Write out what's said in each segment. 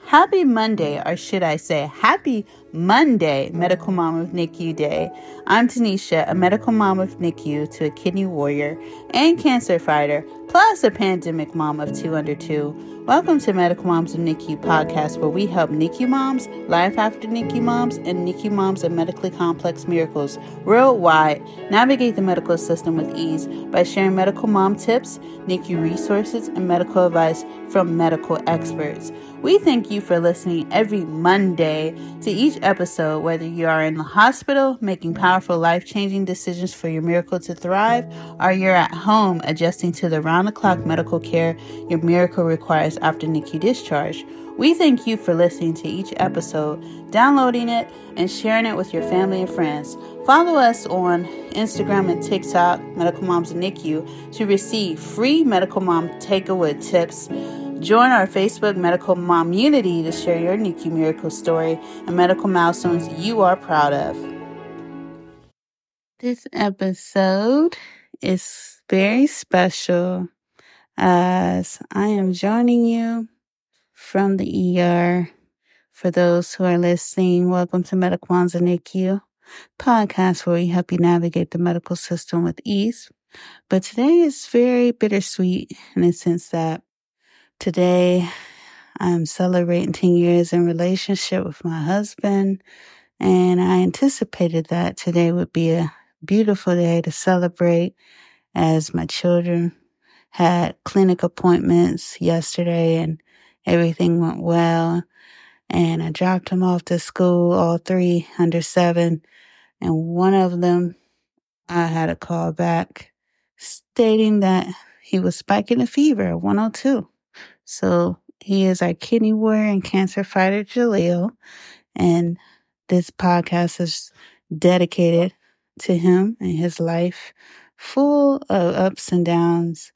Happy Monday, or should I say Happy Monday, Medical Mom of NICU Day. I'm Tanisha, a medical mom of NICU to a kidney warrior and cancer fighter, plus a pandemic mom of 2 under 2. Welcome to Medical Moms of NICU podcast, where we help NICU moms, life after NICU moms, and NICU moms of medically complex miracles worldwide navigate the medical system with ease by sharing medical mom tips, NICU resources, and medical advice from medical experts. We thank you for listening every Monday to each episode, whether you are in the hospital making powerful life-changing decisions for your miracle to thrive, or you're at home adjusting to the round-the-clock medical care your miracle requires after NICU discharge. We thank you for listening to each episode, downloading it, and sharing it with your family and friends. Follow us on Instagram and TikTok, Medical Moms of NICU, to receive free Medical Mom Takeaway tips. Join our Facebook Medical Mom Unity to share your NICU miracle story and medical milestones you are proud of. This episode is very special as I am joining you from the ER. For those who are listening, welcome to Medical Moms of NICU podcast, where we help you navigate the medical system with ease. But today is very bittersweet in the sense that today, I'm celebrating 10 years in relationship with my husband, and I anticipated that today would be a beautiful day to celebrate, as my children had clinic appointments yesterday and everything went well. And I dropped them off to school, all 3 under 7, and one of them, I had a call back stating that he was spiking a fever of 102. So he is our kidney warrior and cancer fighter, Jaleel. And this podcast is dedicated to him and his life, full of ups and downs.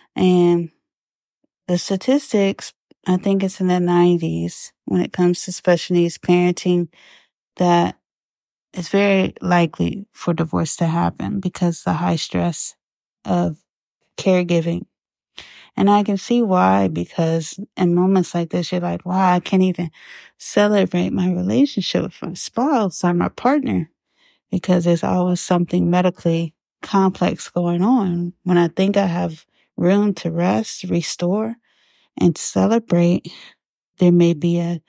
And the statistics, I think it's in the 90s when it comes to special needs parenting, that it's very likely for divorce to happen because of the high stress of caregiving. And I can see why, because in moments like this, you're like, wow, I can't even celebrate my relationship with my spouse or my partner because there's always something medically complex going on. When I think I have room to rest, restore, and celebrate, there may be a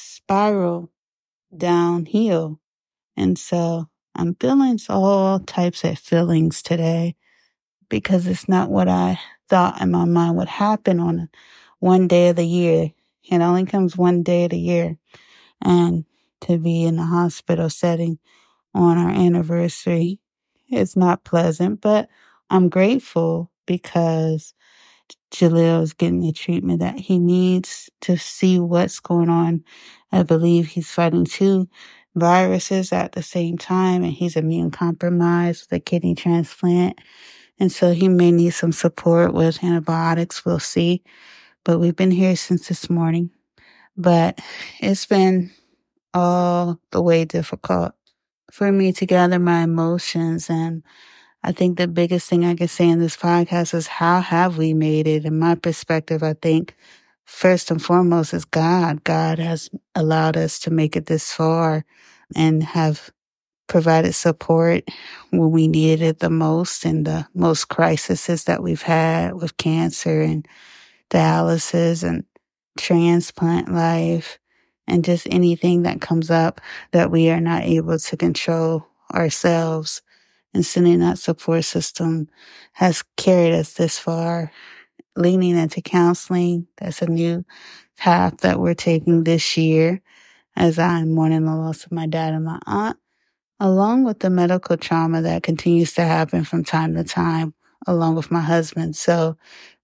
spiral downhill. And so I'm feeling all types of feelings today because it's not what I thought in my mind would happen on one day of the year. It only comes one day of the year. And to be in the hospital setting on our anniversary is not pleasant, but I'm grateful because Jaleel is getting the treatment that he needs to see what's going on. I believe he's fighting 2 viruses at the same time, and he's immune compromised with a kidney transplant. And so he may need some support with antibiotics. We'll see. But we've been here since this morning. But it's been all the way difficult for me to gather my emotions. And I think the biggest thing I can say in this podcast is, how have we made it? In my perspective, I think first and foremost is God. God has allowed us to make it this far and have provided support when we needed it the most, in the most crises that we've had with cancer and dialysis and transplant life and just anything that comes up that we are not able to control ourselves. And sending that support system has carried us this far. Leaning into counseling, that's a new path that we're taking this year, as I'm mourning the loss of my dad and my aunt, along with the medical trauma that continues to happen from time to time, along with my husband. So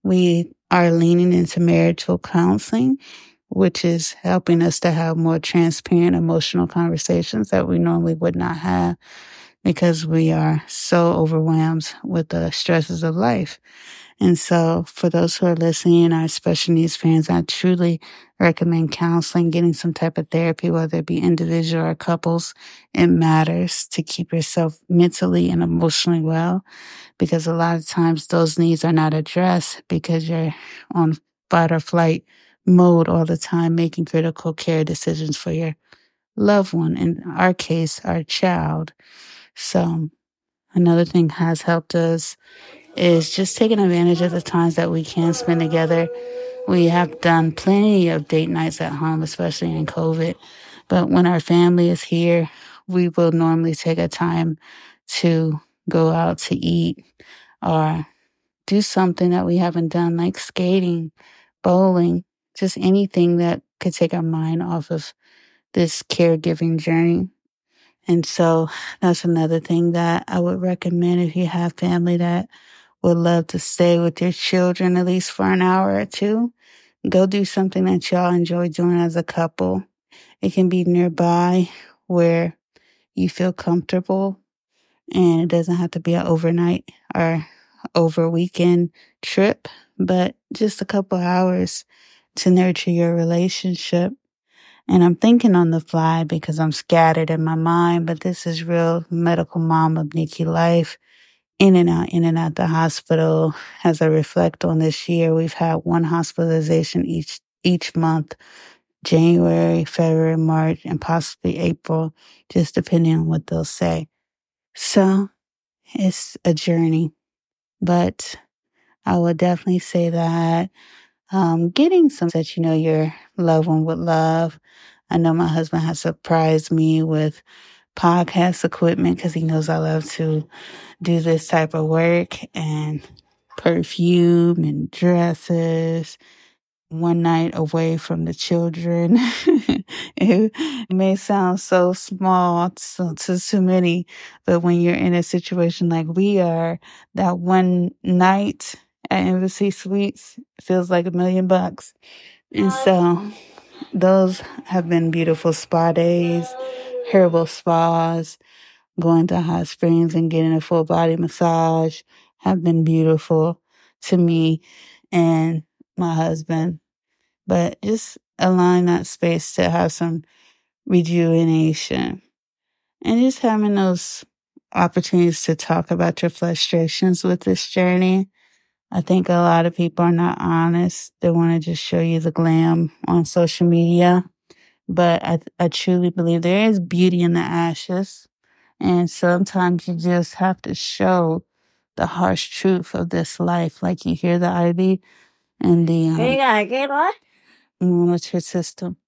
we are leaning into marital counseling, which is helping us to have more transparent emotional conversations that we normally would not have because we are so overwhelmed with the stresses of life. And so for those who are listening, our special needs fans, I truly recommend counseling, getting some type of therapy, whether it be individual or couples. It matters to keep yourself mentally and emotionally well, because a lot of times those needs are not addressed because you're on fight or flight mode all the time, making critical care decisions for your loved one, in our case, our child. So another thing has helped us is just taking advantage of the times that we can spend together. We have done plenty of date nights at home, especially in COVID. But when our family is here, we will normally take a time to go out to eat or do something that we haven't done, like skating, bowling, just anything that could take our mind off of this caregiving journey. And so that's another thing that I would recommend if you have family that would love to stay with your children at least for an hour or two. Go do something that y'all enjoy doing as a couple. It can be nearby where you feel comfortable, and it doesn't have to be an overnight or over weekend trip, but just a couple hours to nurture your relationship. And I'm thinking on the fly because I'm scattered in my mind, but this is real medical mom of Nikki life. In and out the hospital. As I reflect on this year, we've had one hospitalization each month, January, February, March, and possibly April, just depending on what they'll say. So it's a journey, but I would definitely say that getting some that you know your loved one would love. I know my husband has surprised me with podcast equipment because he knows I love to do this type of work, and perfume and dresses. One night away from the children. It may sound so small to many, but when you're in a situation like we are, that one night at Embassy Suites feels like $1 million. And so those have been beautiful spa days, herbal spas, going to hot springs and getting a full body massage have been beautiful to me and my husband. But just allowing that space to have some rejuvenation and just having those opportunities to talk about your frustrations with this journey. I think a lot of people are not honest. They want to just show you the glam on social media. But I truly believe there is beauty in the ashes. And sometimes you just have to show the harsh truth of this life. Like you hear the IV and the monitor system.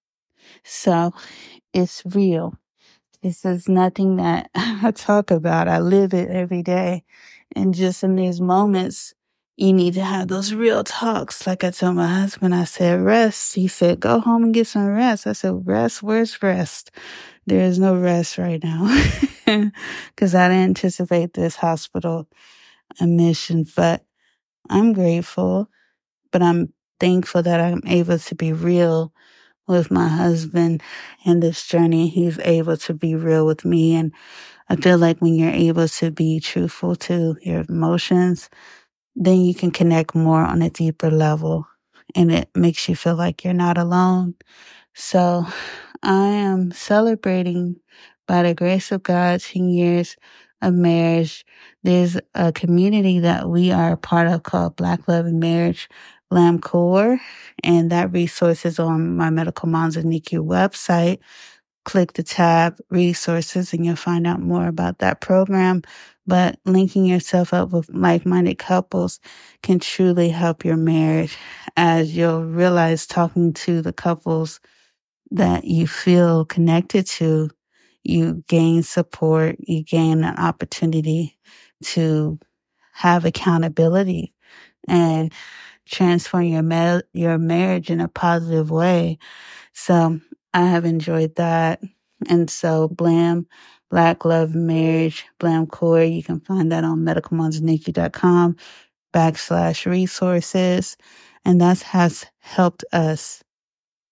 So it's real. This is nothing that I talk about. I live it every day. And just in these moments, you need to have those real talks. Like I told my husband, I said, rest. He said, go home and get some rest. I said, rest? Where's rest? There is no rest right now. Because I didn't anticipate this hospital admission. But I'm grateful. But I'm thankful that I'm able to be real with my husband in this journey. He's able to be real with me. And I feel like when you're able to be truthful to your emotions, then you can connect more on a deeper level. And it makes you feel like you're not alone. So I am celebrating, by the grace of God, 10 years of marriage. There's a community that we are a part of called Black Love and Marriage, Blam Core, and that resource is on my Medical Moms of NICU website. Click the tab resources and you'll find out more about that program. But linking yourself up with like-minded couples can truly help your marriage, as you'll realize talking to the couples that you feel connected to, you gain support, you gain an opportunity to have accountability and transform your marriage in a positive way. So I have enjoyed that. And so Blam, Black Love Marriage, Blam Core, you can find that on medicalmomsnikki.com /resources. And that has helped us